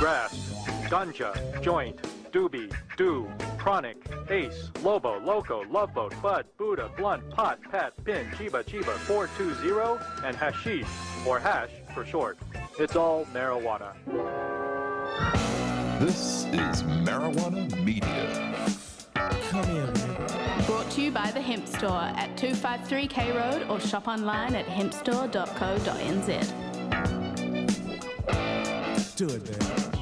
grass, ganja, joint, doobie, do, chronic, ace, lobo, loco, loveboat, bud, Buddha, blunt, pot, pat, pin, chiba, 420, and hashish, or hash for short. It's all marijuana. This is Marijuana Media. Come here, man. Brought to you by the Hemp Store at 253 K Road or shop online at hempstore.co.nz. Do it,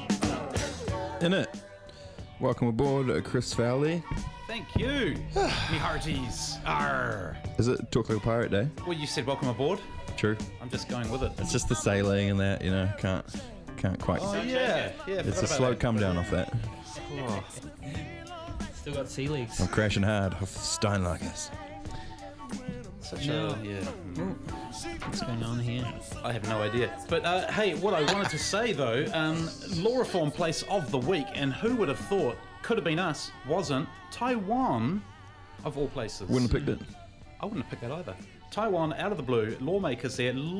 man. In it. Welcome aboard, Chris Fowley. Thank you, me hearties. Arr. Is it Talk Like a Pirate Day? Well, you said welcome aboard. True. I'm just going with it. It's just the sailing and that, you know, can't quite. Oh yeah. It's a slow come down off that. Oh. Still got sea legs. I'm crashing hard off Steinlagers. Such No. What's going on here? I have no idea. But hey, what I wanted to say though, law reform place of the week, and who would have thought could have been us, wasn't Taiwan, of all places. Wouldn't have picked it. I wouldn't have picked that either. Taiwan, out of the blue, lawmakers,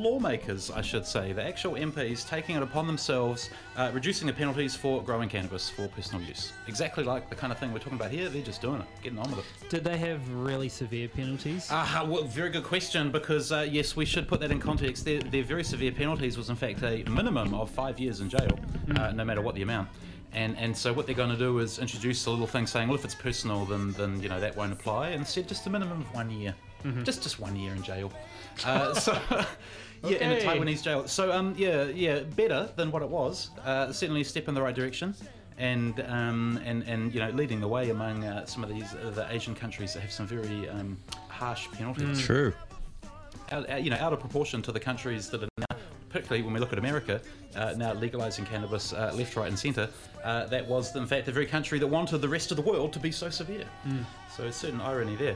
I should say, the actual MPs taking it upon themselves, reducing the penalties for growing cannabis for personal use. Exactly like the kind of thing we're talking about here, they're just doing it, getting on with it. Did they have really severe penalties? Well, very good question, because yes, we should put that in context. Their very severe penalties was in fact a minimum of 5 years in jail, no matter what the amount. And so what they're going to do is introduce a little thing saying, well, if it's personal, then you know that won't apply. Instead, just a minimum of 1 year. Just 1 year in jail. So yeah, in a Taiwanese jail. So better than what it was. Certainly a step in the right direction, and you know, leading the way among some of the Asian countries that have some very harsh penalties. True. Out of proportion to the countries that are now, particularly when we look at America, now legalising cannabis left, right and centre. That was, in fact, the very country that wanted the rest of the world to be so severe. So a certain irony there.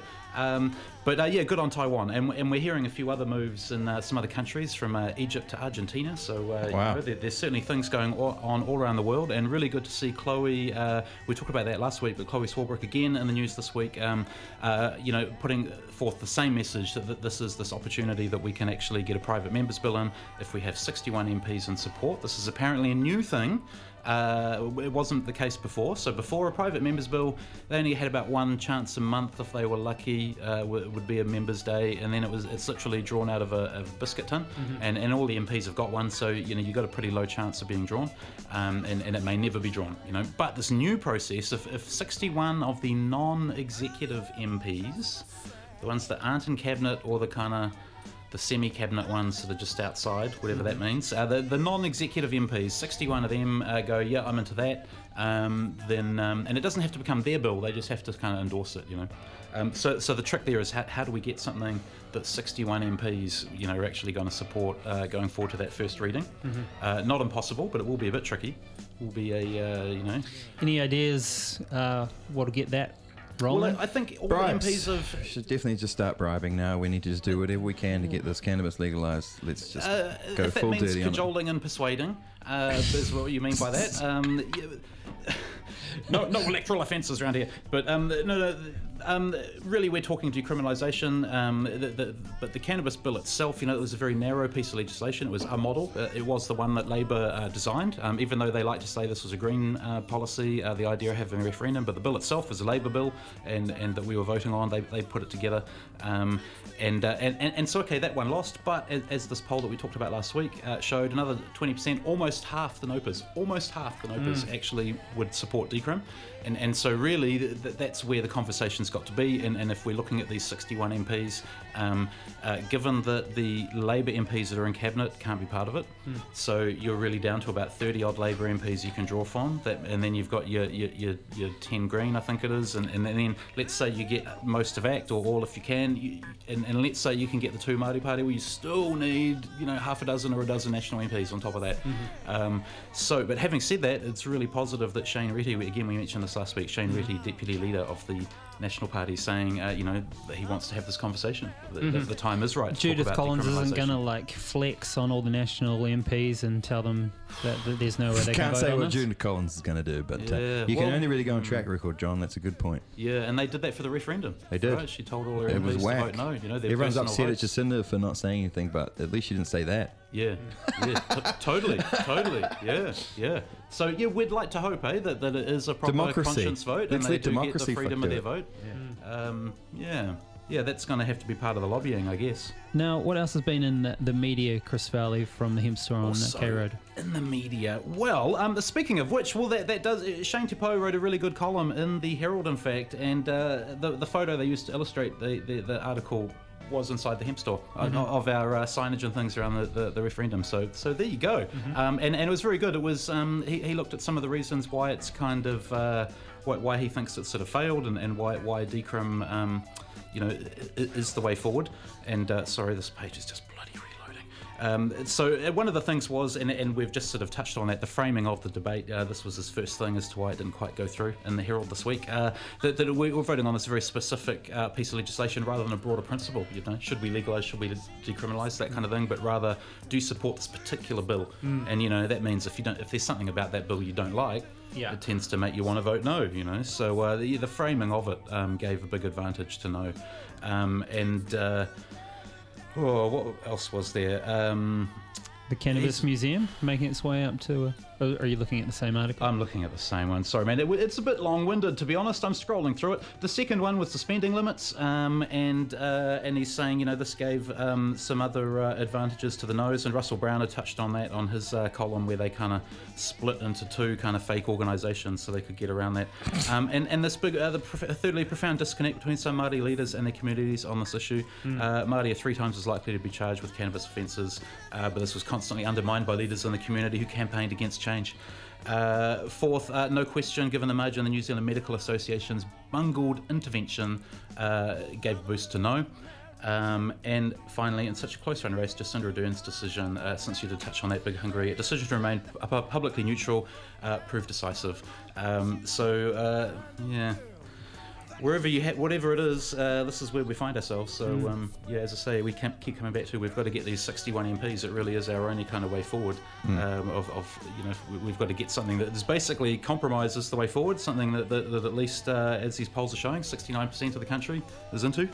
But good on Taiwan. And we're hearing a few other moves in some other countries, from Egypt to Argentina. So wow. There's certainly things going on all around the world, and really good to see Chloe, we talked about that last week, but Chloe Swarbrick again in the news this week, putting forth the same message that this is this opportunity that we can actually get a private members bill in if we have 61 MPs in support. This is apparently a new thing. It wasn't the case before. So before, a private members bill, they only had about one chance a month, if they were lucky, would be a members day, and then it's literally drawn out of a biscuit tin, and all the MPs have got one, so you've got a pretty low chance of being drawn, and it may never be drawn, But this new process, if 61 of the non-executive MPs, the ones that aren't in cabinet or the semi-cabinet ones that are just outside, whatever that means. The non-executive MPs, 61 of them go, yeah, I'm into that. Then and it doesn't have to become their bill; they just have to kind of endorse it, So the trick there is how do we get something that 61 MPs, are actually going to support going forward to that first reading? Not impossible, but it will be a bit tricky. Will be Any ideas what to get that rolling? Well, I think all Bribes. the MPs have. We should definitely just start bribing now. We need to just do whatever we can to get this cannabis legalised. Let's just go if full that means dirty on it. cajoling and persuading, is what you mean by that. Not electoral offences around here, but really we're talking decriminalisation. But the cannabis bill itself, it was a very narrow piece of legislation. It was a model. It was the one that Labor designed, even though they like to say this was a Green policy, the idea of having a referendum. But the bill itself was a Labor bill, and that we were voting on. They put it together, and so that one lost. But as this poll that we talked about last week showed, another 20%, almost half the NOPAs actually would support decrim. And so really that's where the conversation's got to be, and if we're looking at these 61 MPs, given that the Labor MPs that are in Cabinet can't be part of it, so you're really down to about 30 odd Labor MPs you can draw from, and then you've got your 10 Green, I think it is, and then let's say you get most of ACT, or all if you can, and let's say you can get the two Māori Party, where you still need half a dozen or a dozen national MPs on top of that. But having said that, it's really positive that Shane Reti, again we mentioned this last week, Shane Reti, Deputy Leader of the National Party saying, that he wants to have this conversation. The time is right. To Judith talk about Collins isn't going to decriminalisation. flex on all the national MPs and tell them that there's no way they can Can't vote say on what this. Judith Collins is going to do, but Yeah, you can well, only really go on track record, John. That's a good point. Yeah, and they did that for the referendum. They did. Right? She told all her It was MPs to whack. vote no. Their Everyone's personal upset at votes. Jacinda for not saying anything, but at least she didn't say that. Yeah, totally, yeah. So yeah, we'd like to hope, that it is a proper Democracy. conscience vote, Let's and they let do get democracy the freedom fuck of do their it. vote. Yeah, that's going to have to be part of the lobbying, I guess. Now, what else has been in the media, Chris Valley, from the Hemp Store on Also, K Road? in the media. Well, speaking of which, that does. Shane Tupou wrote a really good column in the Herald, in fact, and the photo they used to illustrate the article was inside the Hemp Store of our signage and things around the referendum. So there you go. And it was very good. It was he looked at some of the reasons why it's kind of why he thinks it sort of failed and why decrim is the way forward. And sorry, this page is just bloody reloading. So one of the things was, and we've just sort of touched on that, the framing of the debate. This was his first thing as to why it didn't quite go through in the Herald this week. That we were voting on this very specific piece of legislation rather than a broader principle. Should we legalise, should we decriminalise, that kind of thing. But rather, do you support this particular bill? And that means if there's something about that bill you don't like, it tends to make you want to vote no. So the framing of it gave a big advantage to no. What else was there? The Cannabis Museum making its way up to... are you looking at the same article? I'm looking at the same one. Sorry, man. It's a bit long-winded, to be honest. I'm scrolling through it. The second one was the spending limits, and he's saying, this gave some other advantages to the nose, and Russell Brown had touched on that on his column where they kind of split into two kind of fake organisations so they could get around that. And this big, thirdly, profound disconnect between some Māori leaders and their communities on this issue. Māori are 3 times as likely to be charged with cannabis offences, but this was constantly undermined by leaders in the community who campaigned against change. Fourth, no question, given the margin the New Zealand Medical Association's bungled intervention gave a boost to no. And finally, in such a close run race, Jacinda Ardern's decision, since you did touch on that, Big Hungry, decision to remain publicly neutral proved decisive. Wherever whatever it is, this is where we find ourselves. So, as I say, we keep coming back to we've got to get these 61 MPs. It really is our only kind of way forward. We've got to get something that is basically compromises the way forward. Something that at least, as these polls are showing, 69% of the country is into.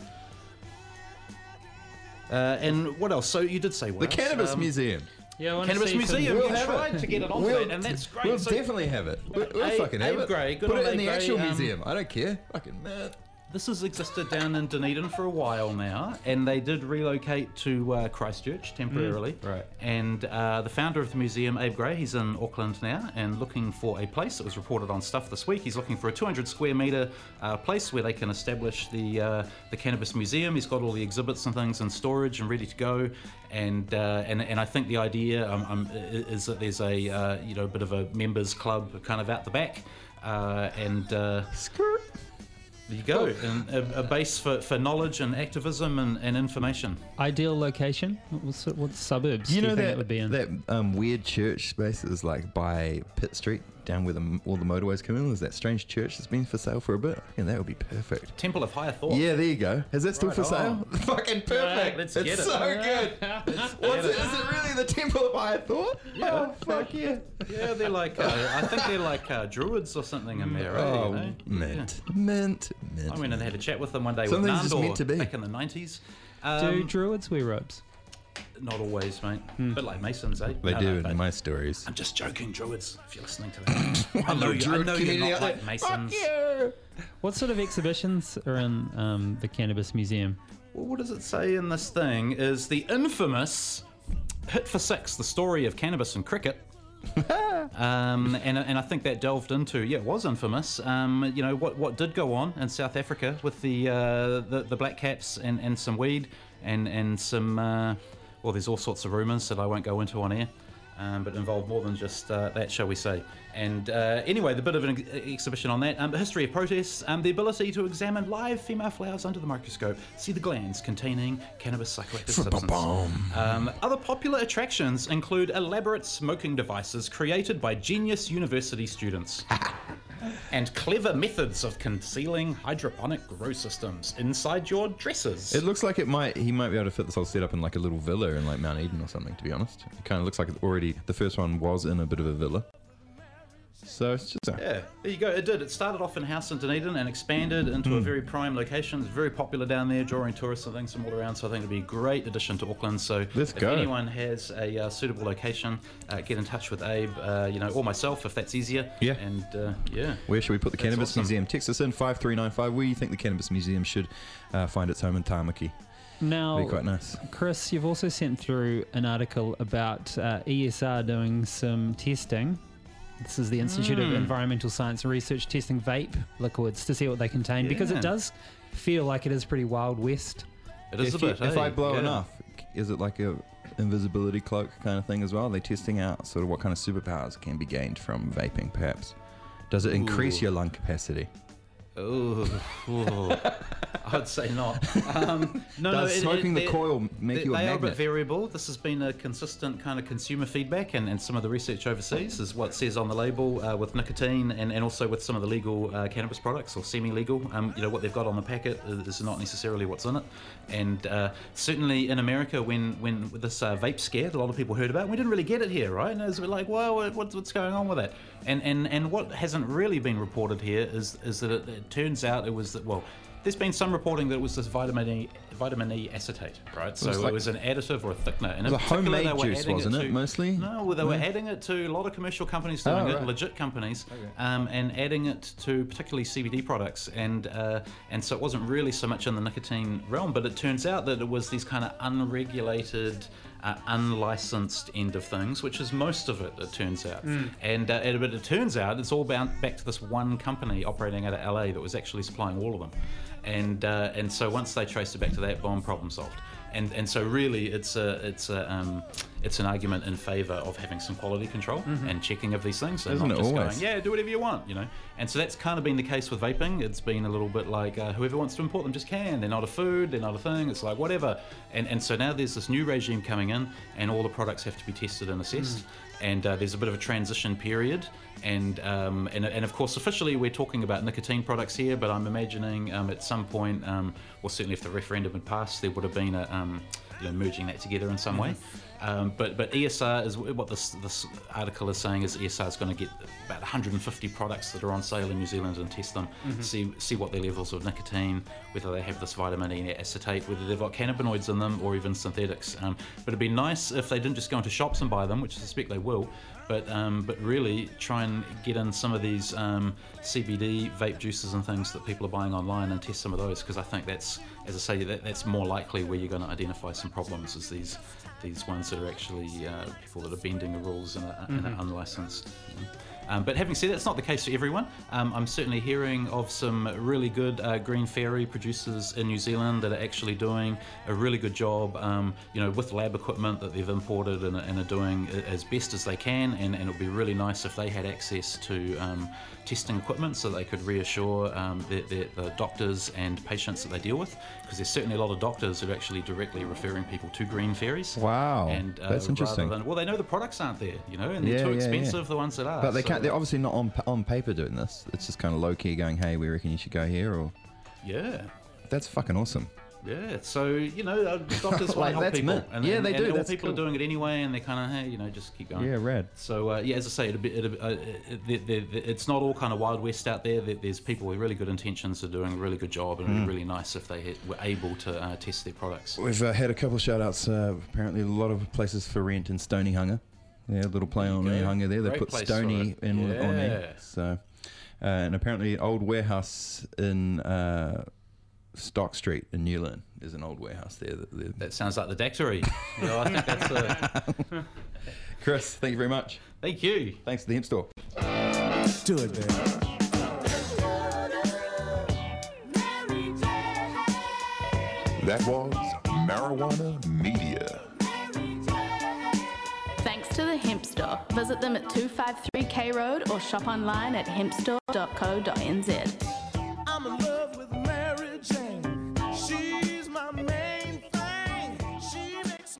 And what else? So you did say what The else? Cannabis Museum. Yeah, I want to Cannabis see Museum. We'll You have tried it. to get it onto that, and that's great. We'll So- definitely have it. We'll fucking have Abe it. Gray, good Put on it in Abe the Gray, actual museum. I don't care. Fucking man. This has existed down in Dunedin for a while now, and they did relocate to Christchurch temporarily. Right. And the founder of the museum, Abe Gray, he's in Auckland now and looking for a place. It was reported on Stuff this week. He's looking for a 200 square metre place where they can establish the Cannabis Museum. He's got all the exhibits and things in storage and ready to go. And I think the idea is that there's a bit of a members club kind of out the back, Skirt. there you go, and a base for knowledge and activism and information. Ideal location? What suburbs Do you do know you think that it would be in? that weird church space that is like by Pitt Street, down where all the motorways come in? There's that strange church that's been for sale for a bit, and that would be perfect. Temple of Higher Thought. Yeah, there you go. Is that still Right for sale? on. Fucking perfect. Let's it's get it. so good. What's it? Is it really the Temple of Higher Thought? Yeah. Oh, fuck yeah. Yeah, they're like, I think they're like druids or something in there, right? Oh, mint. Mint. I went and had a chat with them one day Some with things just Nandor meant to be. back in the 90s. Do druids wear robes? Not always, mate. Bit like Masons, eh? They No, do no, in but my stories. I'm just joking, druids, if you're listening to that. I know Druid you're community not out like there. Masons. Fuck yeah. What sort of exhibitions are in the Cannabis Museum? Well, what does it say in this thing is the infamous Hit for Six, the story of cannabis and cricket. And I think that delved into, it was infamous. What did go on in South Africa with the Black Caps and some weed and some, there's all sorts of rumours that I won't go into on air. But involved more than just that, shall we say. And anyway, the bit of an exhibition on that. History of protests, the ability to examine live female flowers under the microscope, see the glands containing cannabis psychoactive substance. Other popular attractions include elaborate smoking devices created by genius university students. And clever methods of concealing hydroponic grow systems inside your dressers. It looks like he might be able to fit this whole setup in like a little villa in like Mount Eden or something, to be honest. It kind of looks like the first one was in a bit of a villa. So it's just Yeah, there you go. It did. It started off in House in Dunedin and expanded into a very prime location. It's very popular down there, drawing tourists and things from all around. So I think it'd be a great addition to Auckland. So Let's if go. anyone has a suitable location, get in touch with Abe, or myself if that's easier. Yeah. And yeah. Where should we put the That's Cannabis awesome. Museum? Text us in 5395. Where do you think the Cannabis Museum should find its home in Tāmaki? Now, Be quite nice. Chris, you've also sent through an article about ESR doing some testing. This is the Institute of Environmental Science and Research testing vape liquids to see what they contain, because Yeah. it does feel like it is pretty Wild West. It is If a bit. if I blow yeah. enough, is it like a invisibility cloak kind of thing as well? Are they testing out sort of what kind of superpowers can be gained from vaping, perhaps? Does it increase Ooh. your lung capacity? Oh, I'd say not. No, Does smoking the coil make you a They are a bit magnet? variable. This has been a consistent kind of consumer feedback, and some of the research overseas is what it says on the label with nicotine, and also with some of the legal cannabis products or semi-legal. What they've got on the packet is not necessarily what's in it. And certainly in America, when this vape scare that a lot of people heard about, we didn't really get it here, right? And it was a bit like, well, what's going on with that? And what hasn't really been reported here is that it turns out it was that, well, there's been some reporting that it was this vitamin E acetate, right? So like- it was an additive or a thickener. And It was a in particular, homemade they were juice, adding wasn't it, to- mostly? No, well, they were adding it to a lot of commercial companies doing it, right. legit companies, and adding it to particularly CBD products. And so it wasn't really so much in the nicotine realm, but it turns out that it was these kind of unregulated, unlicensed end of things, which is most of it, it turns out. But it turns out it's all back to this one company operating out of LA that was actually supplying all of them. And so once they traced it back to that, boom, problem solved. And so really it's an argument in favour of having some quality control and checking of these things, and Isn't not it just always? going, yeah, do whatever you want, And so that's kind of been the case with vaping. It's been a little bit like whoever wants to import them just can. They're not a food, they're not a thing. It's like whatever. And so now there's this new regime coming in, and all the products have to be tested and assessed. And there's a bit of a transition period, and of course officially we're talking about nicotine products here, but I'm imagining at some point, well, certainly if the referendum had passed, there would have been a merging that together in some way. But ESR is what this article is saying is ESR is going to get about 150 products that are on sale in New Zealand and test them, see what their levels of nicotine, whether they have this vitamin E acetate, whether they've got cannabinoids in them or even synthetics. But it'd be nice if they didn't just go into shops and buy them, which I suspect they will, but really try and get in some of these CBD vape juices and things that people are buying online and test some of those, because I think that's, as I say, that's more likely where you're going to identify some problems, is these ones that are actually people that are bending the rules and are unlicensed. But having said that, it's not the case for everyone. I'm certainly hearing of some really good Green Fairy producers in New Zealand that are actually doing a really good job, with lab equipment that they've imported and are doing as best as they can. And it would be really nice if they had access to testing equipment so they could reassure the doctors and patients that they deal with, because there's certainly a lot of doctors who are actually directly referring people to Green Fairies. Wow, And, that's interesting. well, they know the products aren't there, and they're Yeah, too yeah, expensive, yeah. the ones that are. But they so- can't. They're obviously not on paper doing this. It's just kind of low key going, "Hey, we reckon you should go here," or Yeah. that's fucking awesome. Yeah, so doctors want Like, to help that's people, mint. and Yeah, they do, all that's people cool. are doing it anyway, and they're kind of, hey, just keep going. Yeah, rad. So as I say, it's not all kind of Wild West out there. There's people with really good intentions that are doing a really good job, and it'd be really nice if they were able to test their products. We've had a couple of shout outs. Apparently, a lot of places for rent in Stony Hunger. Yeah, a little play on There you the go. Hunger there. They Great put place Stony for it. in on Yeah. there. So, and apparently, old warehouse in Stock Street in Newland. There's an old warehouse there. That sounds like the Dactory. I think that's Chris, thank you very much. Thank you. Thanks to the Hemp Store. Do it, man. That was Marijuana Media. Thanks to the Hemp Store. Visit them at 253 K Road or shop online at hempstore.co.nz. I'm in love with Mary Jane.